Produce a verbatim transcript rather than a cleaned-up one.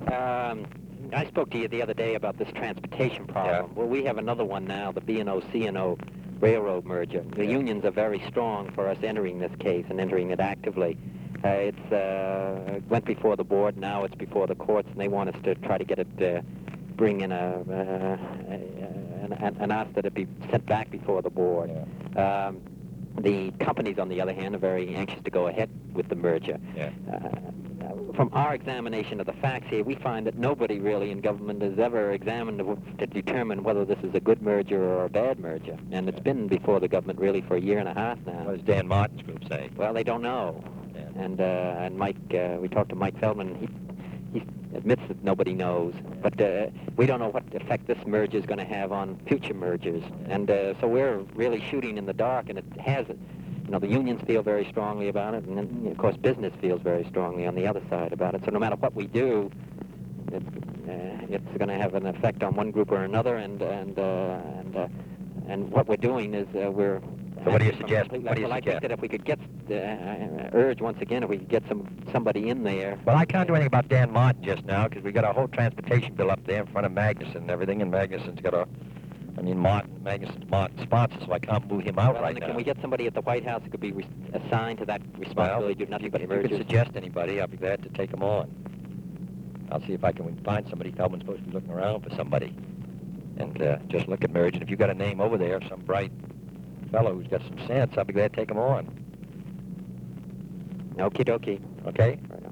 Um, I spoke to you the other day about this transportation problem. Yeah. Well, we have another one now, the B and O C and O railroad merger. The Yeah. unions are very strong for us entering this case and entering it actively. Uh, it's uh, went before the board, now it's before the courts, and they want us to try to get it, uh, bring in a, uh, an, an, an ask that it be sent back before the board. Yeah. Um, the companies, on the other hand, are very anxious to go ahead with the merger. Yeah. Uh, from our examination of the facts here, we find that nobody really in government has ever examined to determine whether this is a good merger or a bad merger. And it's Yeah. been before the government really for a year and a half now. What does Dan Martin's group say? Well, they don't know. Yeah. And uh, and Mike, uh, we talked to Mike Feldman. He he admits that nobody knows. But uh, we don't know what effect this merger is going to have on future mergers. And uh, so we're really shooting in the dark, and it has it. You know, the unions feel very strongly about it, and then, of course, business feels very strongly on the other side about it. So no matter what we do, it, uh, it's going to have an effect on one group or another, and and uh, and uh, and what we're doing is uh, we're. So what do you suggest? What do you well, I think suggest? that if we could get, uh, uh, urge once again, if we could get some somebody in there. Well, I can't do anything about Dan Martin just now because we got a whole transportation bill up there in front of Magnuson and everything, and Magnuson's got a. I mean, Martin, Magnuson's Martin sponsor, so I can't move him out Well, right then now. Can we get somebody at the White House who could be re assigned to that responsibility, well, do nothing you, but if you mergers? could suggest anybody, I'll be glad to take them on. I'll see if I can find somebody. Feldman's supposed to be looking around for somebody. And uh, just look at merge. And if you've got a name over there, some bright fellow who's got some sense, I'll be glad to take him on. Okie dokie. Okay? Right on.